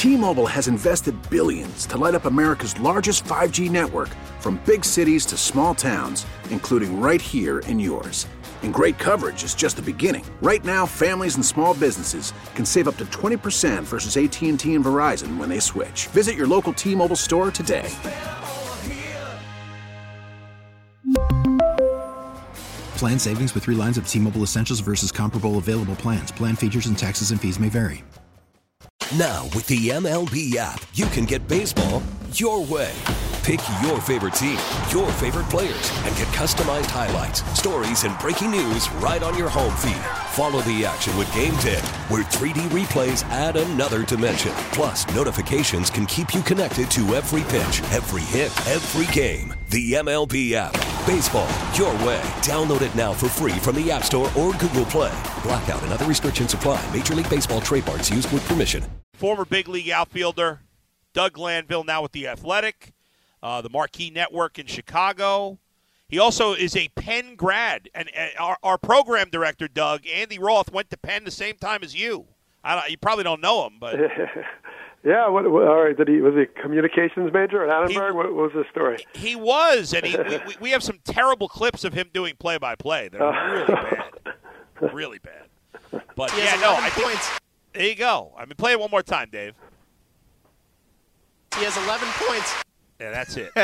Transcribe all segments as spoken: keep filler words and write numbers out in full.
T-Mobile has invested billions to light up America's largest five G network, from big cities to small towns, including right here in yours. And great coverage is just the beginning. Right now, families and small businesses can save up to twenty percent versus A T and T and Verizon when they switch. Visit your local T-Mobile store today. Plan savings with three lines of T-Mobile Essentials versus comparable available plans. Plan features and taxes and fees may vary. Now, with the M L B app, you can get baseball your way. Pick your favorite team, your favorite players, and get customized highlights, stories, and breaking news right on your home feed. Follow the action with Game Day, where three D replays add another dimension. Plus, notifications can keep you connected to every pitch, every hit, every game. The M L B app. Baseball your way. Download it now for free from the App Store or Google Play. Blackout and other restrictions apply. Major League Baseball trademarks used with permission. Former big league outfielder Doug Glanville, now with The Athletic, uh, the Marquee Network in Chicago. He also is a Penn grad. And uh, our, our program director, Doug, Andy Roth, went to Penn the same time as you. I don't, you probably don't know him, but... Yeah, what, what, all right. Did he was he a communications major at Annenberg? He, what, what was his story? He was, and he, we, we have some terrible clips of him doing play-by-play. They're really bad, really bad. But he yeah, no, I points. think, there you go. I mean, play it one more time, Dave. He has eleven points. Yeah, that's it.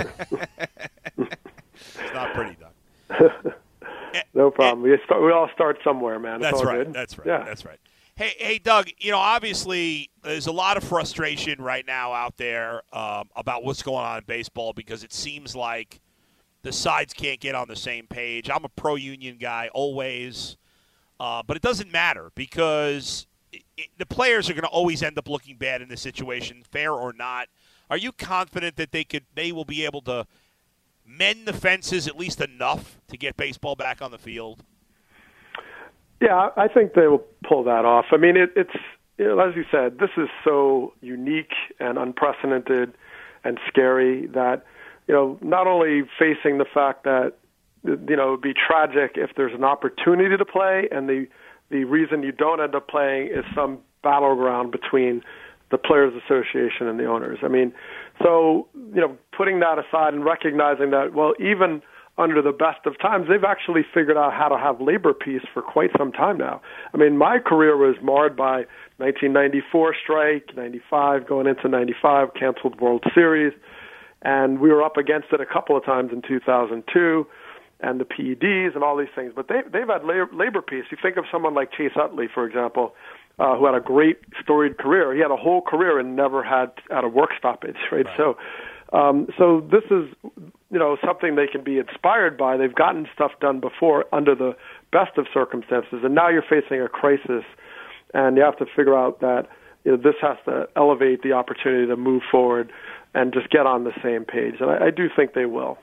It's not pretty, Doug. No problem. And, we start, we all start somewhere, man. It's that's all right. Good. That's right. Yeah. That's right. Hey, hey, Doug, you know, obviously there's a lot of frustration right now out there um, about what's going on in baseball because it seems like the sides can't get on the same page. I'm a pro-union guy always, uh, but it doesn't matter because it, it, the players are going to always end up looking bad in this situation, fair or not. Are you confident that they could, they will be able to mend the fences at least enough to get baseball back on the field? Yeah, I think they will pull that off. I mean, it, it's, you know, as you said, this is so unique and unprecedented and scary that, you know, not only facing the fact that, you know, it would be tragic if there's an opportunity to play and the, the reason you don't end up playing is some battleground between the Players Association and the owners. I mean, so, you know, putting that aside and recognizing that, well, even under the best of times, they've actually figured out how to have labor peace for quite some time now. I mean, my career was marred by nineteen ninety-four strike, ninety-five, going into ninety-five, canceled World Series, and we were up against it a couple of times in two thousand two, and the P E Ds and all these things. But they, they've had labor, labor peace. You think of someone like Chase Utley, for example, uh, who had a great storied career. He had a whole career and never had, had a work stoppage, right? right. So, um, so this is, you know, something they can be inspired by. They've gotten stuff done before under the best of circumstances, and now you're facing a crisis, and you have to figure out that, you know, this has to elevate the opportunity to move forward and just get on the same page. And I, I do think they will.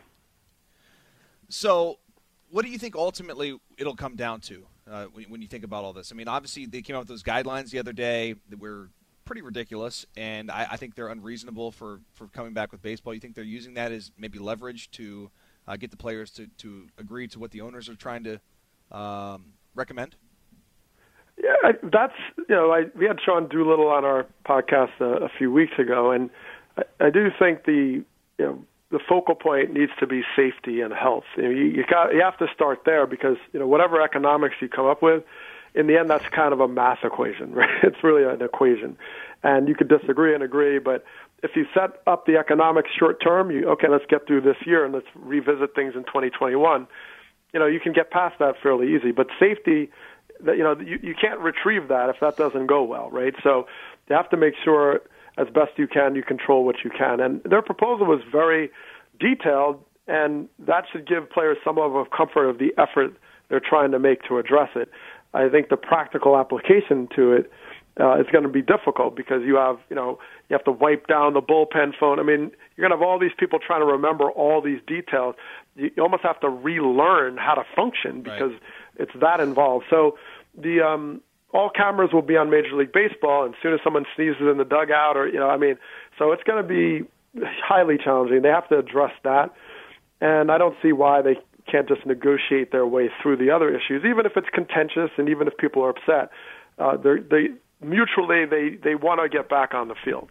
So what do you think ultimately it'll come down to uh, when, when you think about all this? I mean, obviously they came out with those guidelines the other day that were pretty ridiculous, and I, I think they're unreasonable for, for coming back with baseball. You think they're using that as maybe leverage to uh, get the players to, to agree to what the owners are trying to um, recommend? Yeah, I, that's, you know, I, we had Sean Doolittle on our podcast a, a few weeks ago, and I, I do think the, you know, the focal point needs to be safety and health. You know, you, you got, you have to start there because, you know, whatever economics you come up with, in the end, that's kind of a math equation, right? It's really an equation. And you could disagree and agree, but if you set up the economics short term, you, okay, let's get through this year and let's revisit things in twenty twenty-one, you know, you can get past that fairly easy. But safety, that, you know, you, you can't retrieve that if that doesn't go well, right? So you have to make sure as best you can you control what you can. And their proposal was very detailed, and that should give players some level of comfort of the effort they're trying to make to address it. I think the practical application to it uh, is going to be difficult because you have, you know, you have to wipe down the bullpen phone. I mean, you're going to have all these people trying to remember all these details. You almost have to relearn how to function because right. it's that involved. So the um, all cameras will be on Major League Baseball, and as soon as someone sneezes in the dugout, or you know, I mean, so it's going to be highly challenging. They have to address that, and I don't see why they can't just negotiate their way through the other issues, even if it's contentious and even if people are upset. Uh, they mutually they, they want to get back on the field.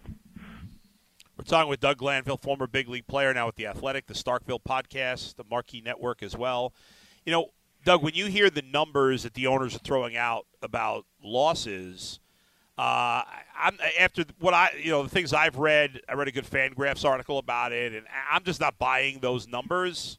We're talking with Doug Glanville, former big league player, now with The Athletic, the Starkville podcast, the Marquee Network as well. You know, Doug, when you hear the numbers that the owners are throwing out about losses, uh, I'm after what I, you know, the things I've read, I read a good Fangraphs article about it, and I'm just not buying those numbers.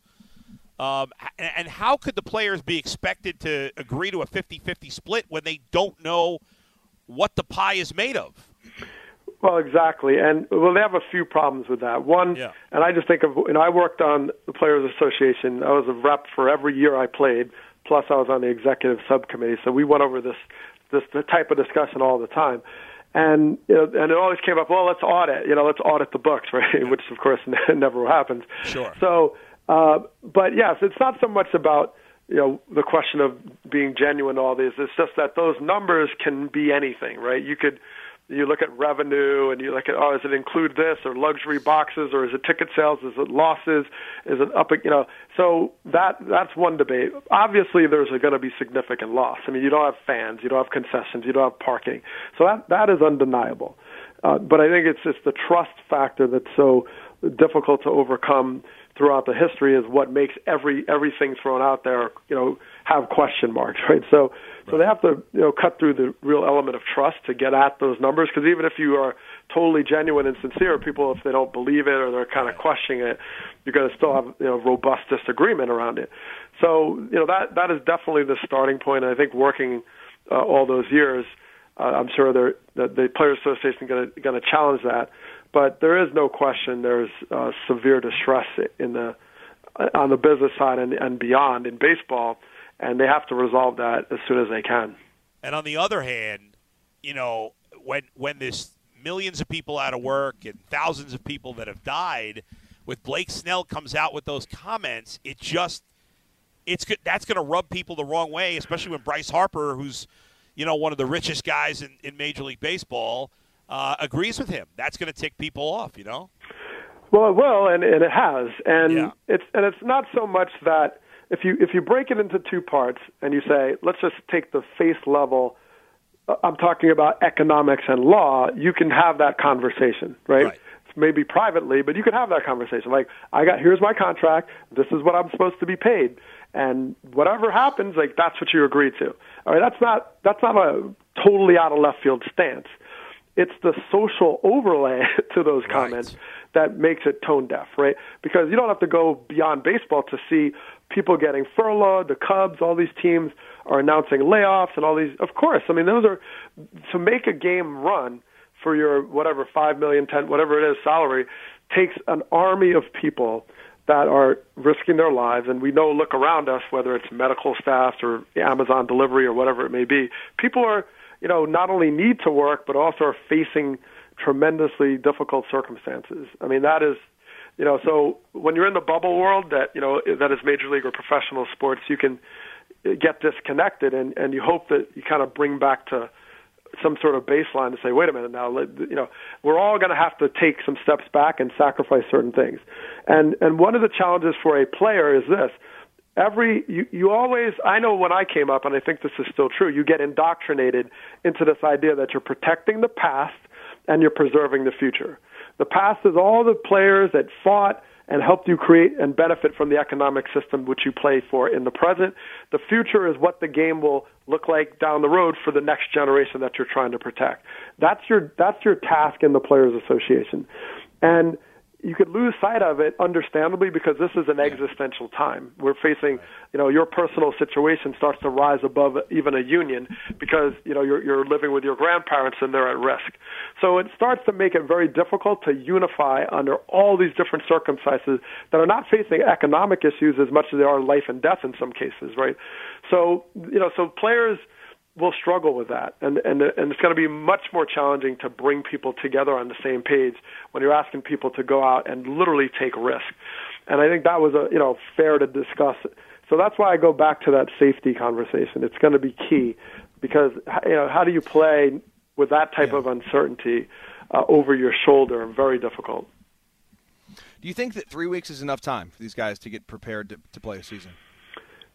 Um, and, and how could the players be expected to agree to a fifty-fifty split when they don't know what the pie is made of? Well, exactly. And, well, they have a few problems with that. One, yeah. and I just think of, you know, I worked on the Players Association. I was a rep for every year I played, plus I was on the executive subcommittee. So we went over this, this the type of discussion all the time. And, you know, and it always came up, well, let's audit, you know, let's audit the books, right? Yeah. Which, of course, never happens. Sure. So, uh, but, yes, it's not so much about, you know, the question of being genuine, all these. It's just that those numbers can be anything, right? You could... You look at revenue, and you look at, oh, does it include this, or luxury boxes, or is it ticket sales, is it losses, is it up, you know. So that that's one debate. Obviously, there's going to be significant loss. I mean, you don't have fans, you don't have concessions, you don't have parking. So that that is undeniable. Uh, but I think it's it's the trust factor that's so difficult to overcome throughout the history is what makes every everything thrown out there, you know, have question marks, right? So, so they have to, you know, cut through the real element of trust to get at those numbers. Because even if you are totally genuine and sincere, people, if they don't believe it or they're kind of questioning it, you're going to still have, you know, robust disagreement around it. So, you know, that that is definitely the starting point. And I think working uh, all those years, uh, I'm sure they're, the, the Players Association going to going to challenge that. But there is no question there's uh, severe distress in the on the business side and, and beyond in baseball, and they have to resolve that as soon as they can. And on the other hand, you know, when when there's millions of people out of work and thousands of people that have died, with Blake Snell comes out with those comments, it just it's that's going to rub people the wrong way, especially when Bryce Harper, who's, you know, one of the richest guys in, in Major League Baseball, Uh, agrees with him. That's going to tick people off, you know? Well, it will, and, and it has. And yeah. it's and it's not so much that if you if you break it into two parts and you say, let's just take the face level, I'm talking about economics and law, you can have that conversation, right? right. Maybe privately, but you can have that conversation. Like, I got here's my contract, this is what I'm supposed to be paid, and whatever happens, like that's what you agree to. All right, that's not that's not a totally out of left field stance. It's the social overlay to those comments right. that makes it tone deaf, right? Because you don't have to go beyond baseball to see people getting furloughed. The Cubs, all these teams are announcing layoffs and all these. Of course, I mean, those are to make a game run for your whatever five million, ten, whatever it is salary takes an army of people that are risking their lives. And we know, look around us, whether it's medical staff or Amazon delivery or whatever it may be, people are, you know, not only need to work, but also are facing tremendously difficult circumstances. I mean, that is, you know, so when you're in the bubble world that, you know, that is major league or professional sports, you can get disconnected and, and you hope that you kind of bring back to some sort of baseline to say, wait a minute now, you know, we're all going to have to take some steps back and sacrifice certain things. And, and one of the challenges for a player is this. Every you, you always I know when I came up, and I think this is still true, you get indoctrinated into this idea that you're protecting the past and you're preserving the future. The past is all the players that fought and helped you create and benefit from the economic system which you play for in the present. The future is what the game will look like down the road for the next generation that you're trying to protect. That's your that's your task in the Players Association. And you could lose sight of it, understandably, because this is an existential time. We're facing, you know, your personal situation starts to rise above even a union because, you know, you're, you're living with your grandparents and they're at risk. So it starts to make it very difficult to unify under all these different circumstances that are not facing economic issues as much as they are life and death in some cases, right? So, you know, so players will struggle with that, and and and it's going to be much more challenging to bring people together on the same page when you're asking people to go out and literally take risk. And I think that was a you know fair to discuss. So that's why I go back to that safety conversation. It's going to be key because you know how do you play with that type yeah. of uncertainty uh, over your shoulder? Very difficult. Do you think that three weeks is enough time for these guys to get prepared to, to play a season?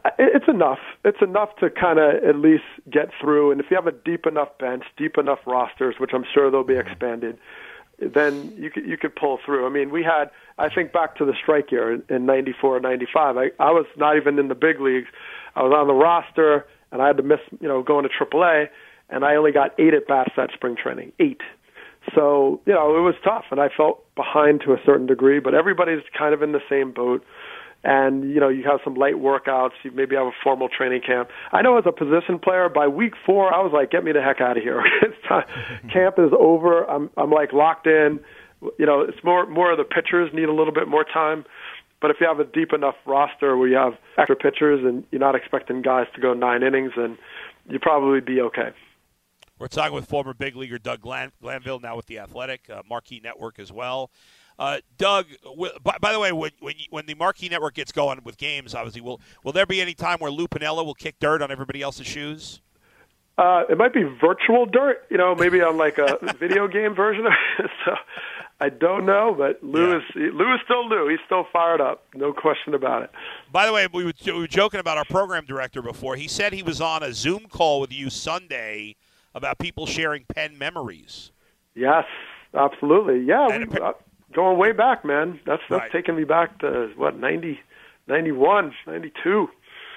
It's enough. It's enough to kind of at least get through. And if you have a deep enough bench, deep enough rosters, which I'm sure they'll be expanded, then you could, you could pull through. I mean, we had, I think back to the strike year in ninety-four, ninety-five. I, I was not even in the big leagues. I was on the roster, and I had to miss, you know, going to triple A, and I only got eight at-bats that spring training, eight. So, you know, it was tough, and I felt behind to a certain degree, but everybody's kind of in the same boat. And, you know, you have some light workouts. You maybe have a formal training camp. I know as a position player, by week four, I was like, get me the heck out of here. It's time. Camp is over. I'm, I'm like locked in. You know, it's more, more of the pitchers need a little bit more time. But if you have a deep enough roster where you have extra pitchers and you're not expecting guys to go nine innings, then you'd probably be okay. We're talking with former big leaguer Doug Glan- Glanville, now with the Athletic, uh, Marquee Network as well. Uh, Doug, w- by, by the way, when when, you, when the Marquee Network gets going with games, obviously, will will there be any time where Lou Piniella will kick dirt on everybody else's shoes? Uh, it might be virtual dirt, you know, maybe on like a video game version of it. So I don't know, but Lou yeah. is Lou is still Lou. He's still fired up, no question about it. By the way, we were, we were joking about our program director before. He said he was on a Zoom call with you Sunday about people sharing Penn memories. Yes, absolutely. Yeah, and we, uh, going way back, man. That's that's right. taking me back to what ninety, ninety-one, ninety-two.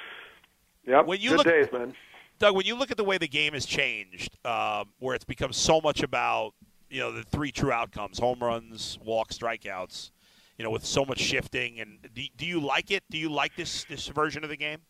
Yep, when you good look, days, man. Doug, when you look at the way the game has changed, um, where it's become so much about, you know, the three true outcomes, home runs, walks, strikeouts, you know, with so much shifting, and do, do you like it? Do you like this this version of the game?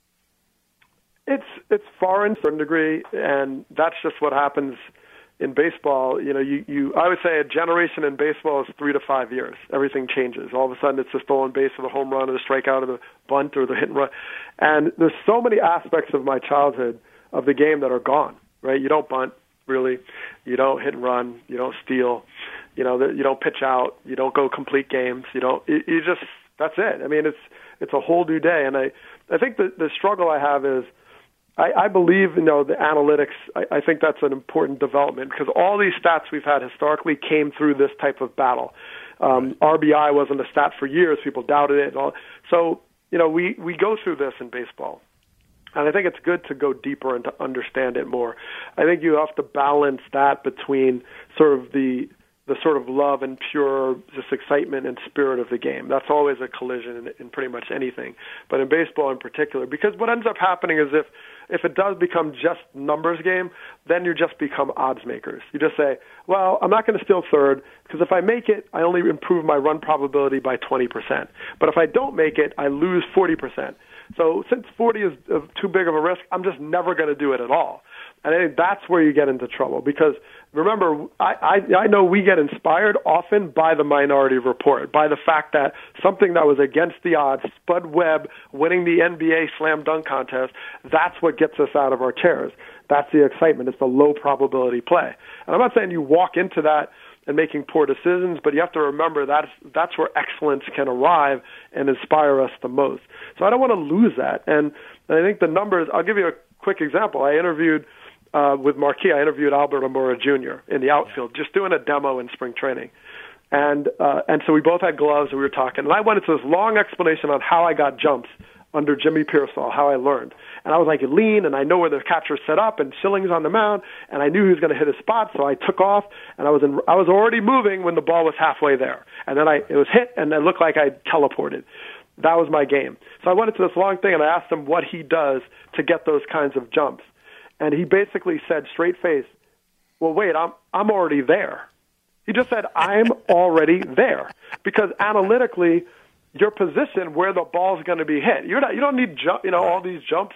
It's it's foreign to a certain degree, and that's just what happens in baseball. You know, you, you I would say a generation in baseball is three to five years. Everything changes. All of a sudden, it's the stolen base or the home run or the strikeout or the bunt or the hit and run. And there's so many aspects of my childhood of the game that are gone, right? You don't bunt, really. You don't hit and run. You don't steal. You know, you don't pitch out. You don't go complete games. You don't. You, you just that's it. I mean, it's it's a whole new day. And I I think the the struggle I have is I, I believe, you know, the analytics. I, I think that's an important development because all these stats we've had historically came through this type of battle. Um, R B I wasn't a stat for years. People doubted it. And all. So, you know, we, we go through this in baseball. And I think it's good to go deeper and to understand it more. I think you have to balance that between sort of the the sort of love and pure just excitement and spirit of the game. That's always a collision in, in pretty much anything, but in baseball in particular. Because what ends up happening is if if it does become just numbers game, then you just become odds makers. You just say, well, I'm not going to steal third because if I make it, I only improve my run probability by twenty percent. But if I don't make it, I lose forty percent. So since forty is too big of a risk, I'm just never going to do it at all. And I think that's where you get into trouble because, remember, I, I, I know we get inspired often by the Minority Report, by the fact that something that was against the odds, Spud Webb winning the N B A slam dunk contest, that's what gets us out of our chairs. That's the excitement. It's the low probability play. And I'm not saying you walk into that and making poor decisions, but you have to remember that's, that's where excellence can arrive and inspire us the most. So I don't want to lose that. And, and I think the numbers, I'll give you a quick example. I interviewed Uh, with Marquee, I interviewed Albert Amora Junior in the outfield, just doing a demo in spring training. And uh, and so we both had gloves, and we were talking. And I went into this long explanation on how I got jumps under Jimmy Pearsall, how I learned. And I was like, lean, and I know where the catcher's set up, and Schilling's on the mound, and I knew he was going to hit his spot, so I took off, and I was in, I was already moving when the ball was halfway there. And then I it was hit, and it looked like I teleported. That was my game. So I went into this long thing, and I asked him what he does to get those kinds of jumps. And he basically said, straight face, well, wait, I'm I'm already there. He just said, I'm already there. Because analytically, your position where the ball's going to be hit, you're not, you don't need jump, you know, all these jumps.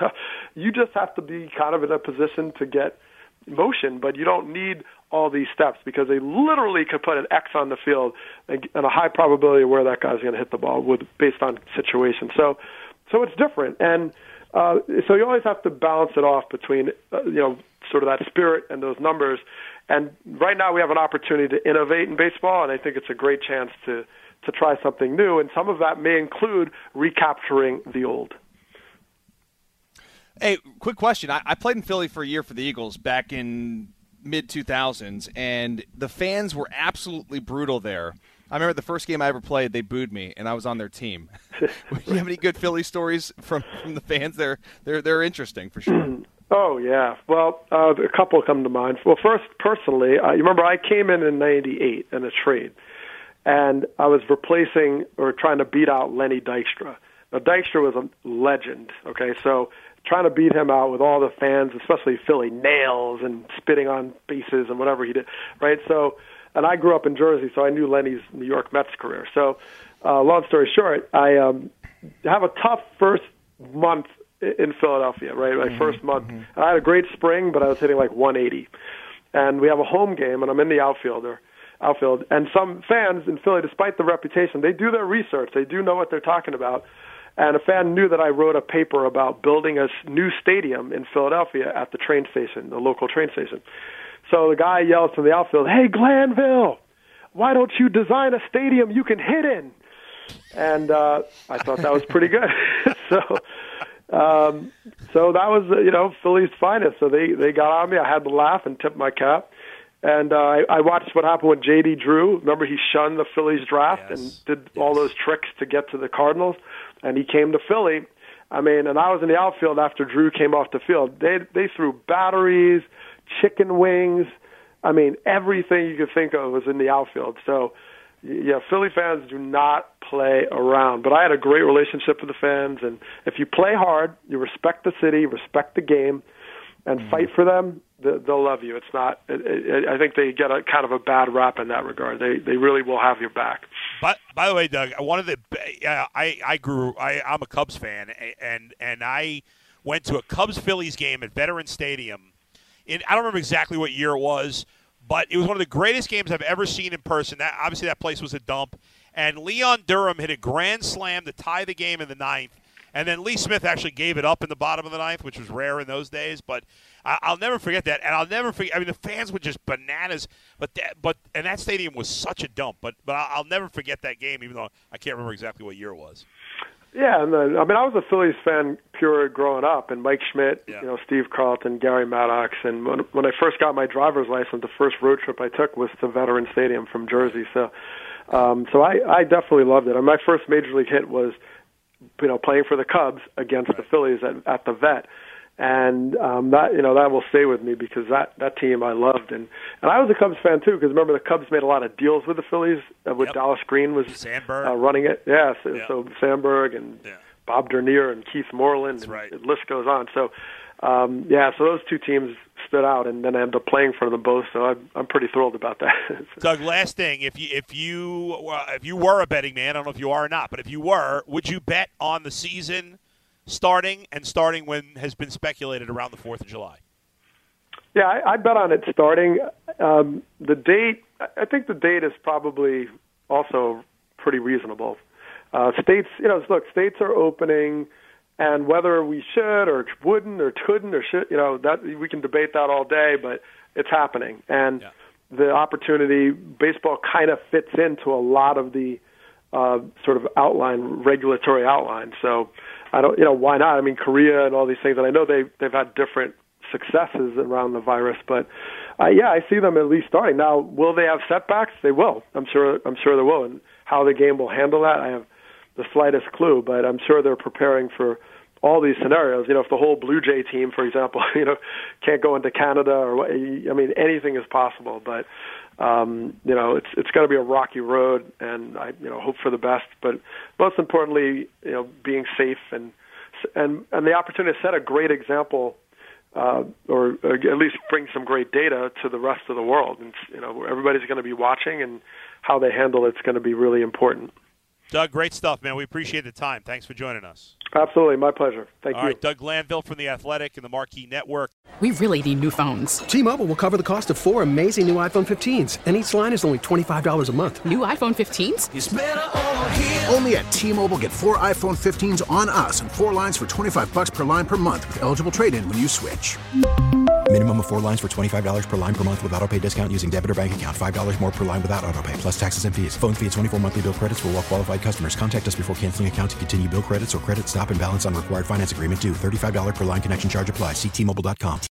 You just have to be kind of in a position to get motion, but you don't need all these steps because they literally could put an X on the field and, and a high probability of where that guy's going to hit the ball with based on situation. So, so it's different. And Uh, so you always have to balance it off between, uh, you know, sort of that spirit and those numbers. And right now we have an opportunity to innovate in baseball, and I think it's a great chance to, to try something new. And some of that may include recapturing the old. Hey, quick question. I, I played in Philly for a year for the Eagles back in mid two thousands, and the fans were absolutely brutal there. I remember the first game I ever played, they booed me, and I was on their team. Do you have any good Philly stories from, from the fans? They're they're they're interesting for sure. Oh yeah, well, uh, a couple come to mind. Well, first, personally, uh, you remember I came in in ninety-eight in a trade, and I was replacing or trying to beat out Lenny Dykstra. Now Dykstra was a legend. Okay, so trying to beat him out with all the fans, especially Philly, nails and spitting on bases and whatever he did, right? So, and I grew up in Jersey, so I knew Lenny's New York Mets career. So, uh, long story short, I um, have a tough first month in Philadelphia, right? My mm-hmm, first month. Mm-hmm. And I had a great spring, but I was hitting like one eighty. And we have a home game, and I'm in the outfielder, outfield. And some fans in Philly, despite the reputation, they do their research. They do know what they're talking about. And a fan knew that I wrote a paper about building a new stadium in Philadelphia at the train station, the local train station. So the guy yells from the outfield, "Hey, Glanville, why don't you design a stadium you can hit in?" And uh, I thought that was pretty good. so um, so that was, you know, Philly's finest. So they, they got on me. I had to laugh and tip my cap. And uh, I, I watched what happened with J D. Drew. Remember, he shunned the Phillies draft yes. and did yes. all those tricks to get to the Cardinals. And he came to Philly. I mean, and I was in the outfield after Drew came off the field. They they threw batteries, chicken wings. I mean, everything you could think of was in the outfield. So, yeah, Philly fans do not play around. But I had a great relationship with the fans. And if you play hard, you respect the city, respect the game, and mm-hmm. fight for them, they'll love you. It's not. It, it, I think they get a kind of a bad rap in that regard. They they really will have your back. But by the way, Doug, one of the uh, I I grew I I'm a Cubs fan, and and I went to a Cubs Phillies game at Veterans Stadium. In I don't remember exactly what year it was, but it was one of the greatest games I've ever seen in person. That obviously that place was a dump, and Leon Durham hit a grand slam to tie the game in the ninth. And then Lee Smith actually gave it up in the bottom of the ninth, which was rare in those days. But I'll never forget that, and I'll never forget. I mean, the fans were just bananas. But that, but and that stadium was such a dump. But but I'll never forget that game, even though I can't remember exactly what year it was. Yeah, and then, I mean, I was a Phillies fan pure growing up, and Mike Schmidt, yeah. you know, Steve Carlton, Gary Maddox, and when when I first got my driver's license, the first road trip I took was to Veterans Stadium from Jersey. So, um, so I I definitely loved it. And my first major league hit was, you know, playing for the Cubs against right. the Phillies at, at the Vet. And um, that, you know, that will stay with me because that, that team I loved. And, and I was a Cubs fan, too, because remember the Cubs made a lot of deals with the Phillies, uh, with yep. Dallas Green was Sandberg. Uh, running it. Yeah, so, yep. so Sandberg and yeah. Bob Dernier and Keith Moreland. That's and right. the list goes on. So, um, yeah, so those two teams stood out, and then I ended up playing for them both, so I'm, I'm pretty thrilled about that. Doug, last thing, if you if you uh, if you were a betting man, I don't know if you are or not, but if you were, would you bet on the season starting and starting when has been speculated around the fourth of July? Yeah, I, I bet on it starting. Um, the date, I think the date is probably also pretty reasonable. Uh, states, you know, look, states are opening. And whether we should or wouldn't or couldn't or should, you know, that we can debate that all day, but it's happening. And yeah. the opportunity, baseball kind of fits into a lot of the uh, sort of outline, regulatory outline. So I don't, you know, why not? I mean, Korea and all these things, and I know they they've had different successes around the virus, but uh, yeah, I see them at least starting. Now, will they have setbacks? They will. I'm sure. I'm sure they will. And how the game will handle that, I have the slightest clue, but I'm sure they're preparing for all these scenarios. You know, if the whole Blue Jay team, for example, you know, can't go into Canada or, I mean, anything is possible, but, um, you know, it's, it's going to be a rocky road, and I, you know, hope for the best, but most importantly, you know, being safe and, and, and the opportunity to set a great example, uh, or, or at least bring some great data to the rest of the world. And, you know, everybody's going to be watching, and how they handle it's going to be really important. Doug, great stuff, man. We appreciate the time. Thanks for joining us. Absolutely. My pleasure. Thank All you. All right, Doug Glanville from The Athletic and the Marquee Network. We really need new phones. T-Mobile will cover the cost of four amazing new iPhone fifteens, and each line is only twenty-five dollars a month. New iPhone fifteens? It's better over here. Only at T-Mobile, get four iPhone fifteens on us and four lines for twenty-five dollars per line per month with eligible trade-in when you switch. Minimum of four lines for twenty-five dollars per line per month with autopay discount using debit or bank account. five dollars more per line without autopay, plus taxes and fees. Phone fee at twenty-four monthly bill credits for well-qualified customers. Contact us before canceling account to continue bill credits or credit stop and balance on required finance agreement due. thirty-five dollars per line connection charge applies. See T Mobile dot com.